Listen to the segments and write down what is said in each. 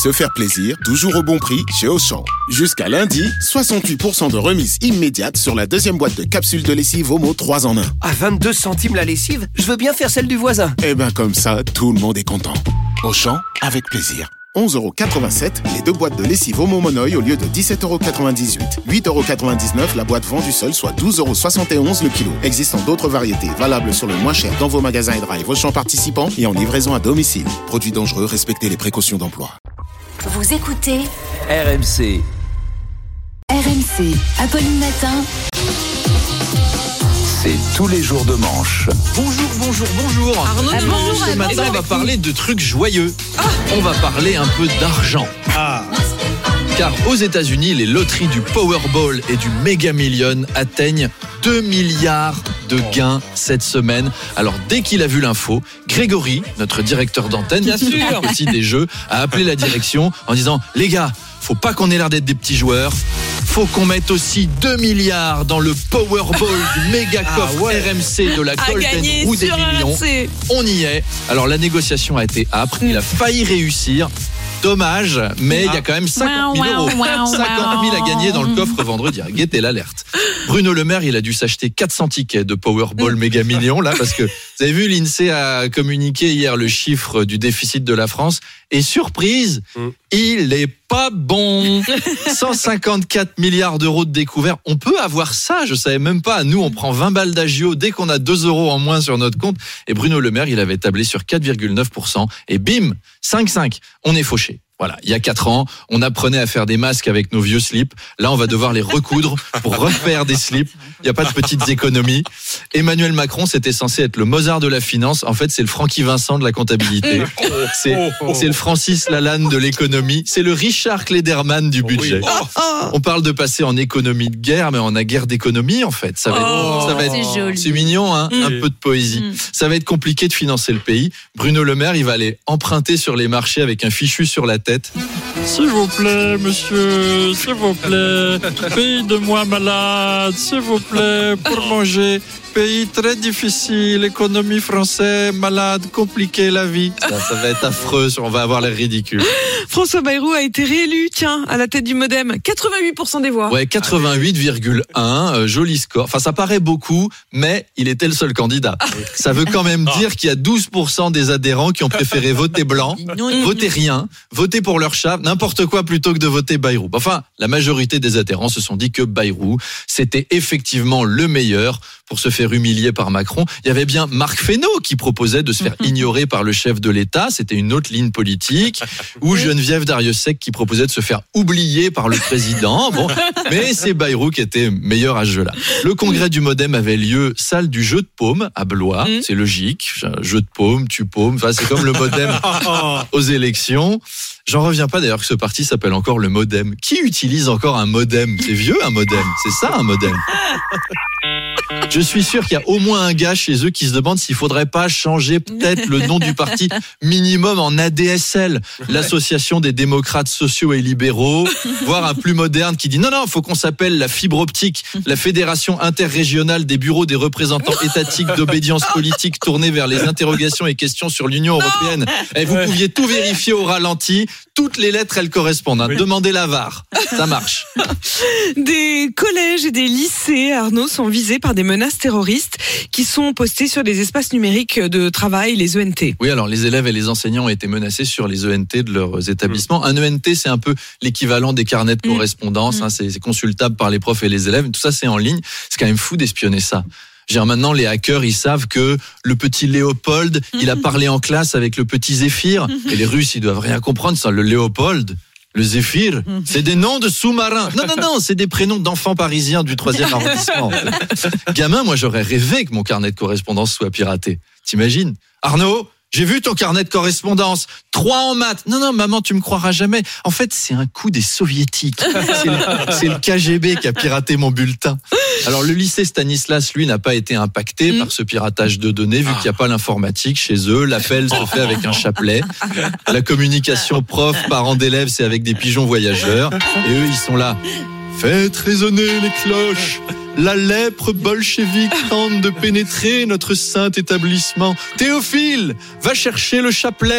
Se faire plaisir, toujours au bon prix chez Auchan. Jusqu'à lundi, 68% de remise immédiate sur la deuxième boîte de capsules de lessive Omo 3 en 1. À 22 centimes la lessive, je veux bien faire celle du voisin. Eh ben comme ça, tout le monde est content. Auchan, avec plaisir. 11,87€ les 2 boîtes de lessive Omo Monoï au lieu de 17,98€. 8,99€ la boîte vendue seule, soit 12,71€ le kilo. Existant d'autres variétés valables sur le moins cher dans vos magasins et drive Auchan participants et en livraison à domicile. Produits dangereux, respectez les précautions d'emploi. Vous écoutez RMC. RMC, Apolline Matin. C'est tous les jours de manche. Bonjour. Arnaud de Bonjour. Ce matin, on va parler de trucs joyeux. On va parler un peu d'argent. Car aux États-Unis, les loteries du Powerball et du Mega Million atteignent 2 milliards de gains cette semaine. Alors, dès qu'il a vu l'info, Grégory, notre directeur d'antenne, Bien sûr, aussi des jeux, a appelé la direction en disant « Les gars, faut pas qu'on ait l'air d'être des petits joueurs. Faut qu'on mette aussi 2 milliards dans le Powerball du méga coffre RMC de la Golden Roue des millions. RMC. On y est. Alors la négociation a été âpre. Il a failli réussir. Dommage, mais il y a quand même 50 000 euros. 50 000 à gagner dans le coffre vendredi. Guettez l'alerte. Bruno Le Maire, il a dû s'acheter 400 tickets de Powerball méga millions là parce que vous avez vu, l'INSEE a communiqué hier le chiffre du déficit de la France et surprise, il est pas bon. 154 milliards d'euros de découvert. On peut avoir ça, je savais même pas. Nous, on prend 20 balles d'agio dès qu'on a 2 euros en moins sur notre compte. Et Bruno Le Maire, il avait tablé sur 4,9%. Et bim, 5,5. On est fauché. Voilà, il y a 4 ans, on apprenait à faire des masques avec nos vieux slips. Là, on va devoir les recoudre pour refaire des slips. Il n'y a pas de petites économies. Emmanuel Macron, c'était censé être le Mozart de la finance. En fait, c'est le Francky Vincent de la comptabilité. C'est le Francis Lalanne de l'économie. C'est le Richard Klederman du budget. On parle de passer en économie de guerre, mais on a guerre d'économie, en fait. Ça va être c'est joli. C'est mignon, hein, un peu de poésie. Ça va être compliqué de financer le pays. Bruno Le Maire, il va aller emprunter sur les marchés avec un fichu sur la tête. S'il vous plaît, monsieur, s'il vous plaît, pays de moi malade, s'il vous plaît, pour manger. Pays très difficile, économie française, malade, compliqué la vie. Ça va être affreux, on va avoir l'air ridicule. François Bayrou a été réélu, à la tête du Modem. 88% des voix. Ouais, 88,1, joli score. Enfin, ça paraît beaucoup, mais il était le seul candidat. Ça veut quand même dire qu'il y a 12% des adhérents qui ont préféré voter blanc, voter rien, voter pour leur chat, n'importe quoi plutôt que de voter Bayrou. Enfin, la majorité des adhérents se sont dit que Bayrou, c'était effectivement le meilleur pour se faire humilier par Macron. Il y avait bien Marc Fesneau qui proposait de se faire ignorer par le chef de l'État. C'était une autre ligne politique. Ou Geneviève Darrieussecq qui proposait de se faire oublier par le président. Bon, mais c'est Bayrou qui était meilleur à ce jeu-là. Le congrès du Modem avait lieu salle du jeu de paume à Blois. C'est logique. Jeu de paume, tu paume. Enfin, c'est comme le Modem aux élections. J'en reviens pas d'ailleurs que ce parti s'appelle encore le Modem. Qui utilise encore un modem? C'est vieux un modem. C'est ça un modem. Je suis sûr qu'il y a au moins un gars chez eux qui se demande s'il faudrait pas changer peut-être le nom du parti minimum en ADSL, l'association des démocrates sociaux et libéraux, voire un plus moderne qui dit non, faut qu'on s'appelle la fibre optique, la fédération interrégionale des bureaux des représentants étatiques d'obédience politique tournés vers les interrogations et questions sur l'Union européenne. Et vous pouviez tout vérifier au ralenti, toutes les lettres elles correspondent. Demandez la VAR, ça marche. Des collèges et des lycées, Arnaud, sont visés par des menaces terroristes qui sont postées sur les espaces numériques de travail, les ENT. Oui, alors les élèves et les enseignants ont été menacés sur les ENT de leurs établissements. Un ENT, c'est un peu l'équivalent des carnets de correspondance. C'est consultable par les profs et les élèves. Tout ça, c'est en ligne. C'est quand même fou d'espionner ça. Maintenant, les hackers, ils savent que le petit Léopold, il a parlé en classe avec le petit Zéphyr. Et les Russes, ils doivent rien comprendre. Ça, le Léopold, le Zéphyr, c'est des noms de sous-marins. Non, c'est des prénoms d'enfants parisiens du 3e arrondissement. Gamin, moi, j'aurais rêvé que mon carnet de correspondance soit piraté. T'imagines? Arnaud, j'ai vu ton carnet de correspondance. 3 en maths. Non, maman, tu me croiras jamais. En fait, c'est un coup des soviétiques. C'est le KGB qui a piraté mon bulletin. Alors, le lycée Stanislas, lui, n'a pas été impacté par ce piratage de données, vu qu'il n'y a pas l'informatique chez eux. L'appel se fait avec un chapelet. La communication prof-parents d'élèves, c'est avec des pigeons voyageurs. Et eux, ils sont là. Faites résonner les cloches. La lèpre bolchevique tente de pénétrer notre saint établissement. Théophile, va chercher le chapelet.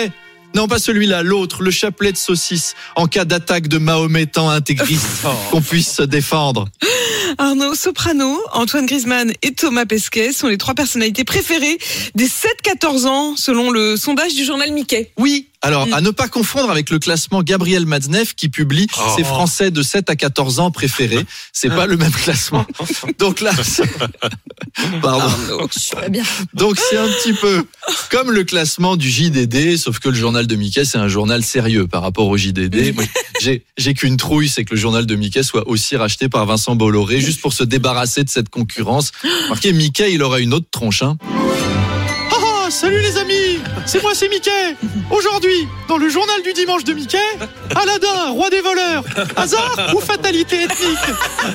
Non, pas celui-là, l'autre, le chapelet de saucisse, en cas d'attaque de mahométans intégristes, qu'on puisse se défendre. Arnaud, Soprano, Antoine Griezmann et Thomas Pesquet sont les 3 personnalités préférées des 7-14 ans, selon le sondage du journal Mickey. Oui, alors à ne pas confondre avec le classement Gabriel Matzneff qui publie ses Français de 7 à 14 ans préférés. C'est pas le même classement. Donc là, pardon. Arnaud, bien. Donc c'est un petit peu comme le classement du JDD, sauf que le journal de Mickey, c'est un journal sérieux par rapport au JDD. Moi, j'ai qu'une trouille, c'est que le journal de Mickey soit aussi racheté par Vincent Bolloré, juste pour se débarrasser de cette concurrence. Marquez Mickey, il aurait une autre tronche, hein. Salut les amis, c'est moi, c'est Mickey. Aujourd'hui, dans le journal du dimanche de Mickey, Aladdin, roi des voleurs, hasard ou fatalité ethnique?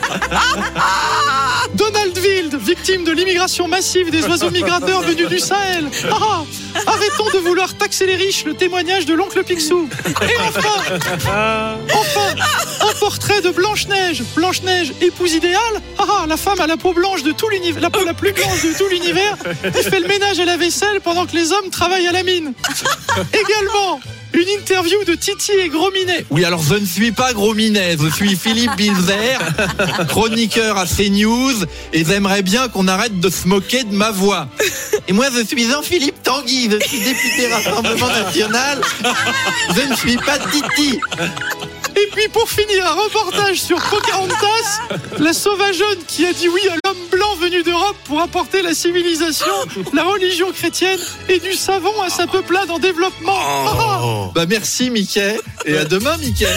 Donald Wild, victime de l'immigration massive des oiseaux migrateurs venus du Sahel. Arrêtons de vouloir taxer les riches, le témoignage de l'oncle Picsou. Et enfin, un portrait de Blanche-Neige. Blanche-Neige, épouse idéale. La femme à la peau blanche de tout l'univers, la peau la plus blanche de tout l'univers, qui fait le ménage et la vaisselle pendant que les hommes travaillent à la mine. Également, une interview de Titi et Gros Minet. Oui, alors je ne suis pas Gros Minet, je suis Philippe Bilzer, chroniqueur à CNews, et j'aimerais bien qu'on arrête de se moquer de ma voix. Et moi, je suis Jean-Philippe Tanguy, je suis député Rassemblement National, je ne suis pas Titi. Et puis pour finir, un reportage sur Pocahontas, la sauvageonne qui a dit oui à l'homme blanc venu d'Europe pour apporter la civilisation, la religion chrétienne et du savon à sa peuplade en développement. Bah merci Mickey, et à demain Mickey.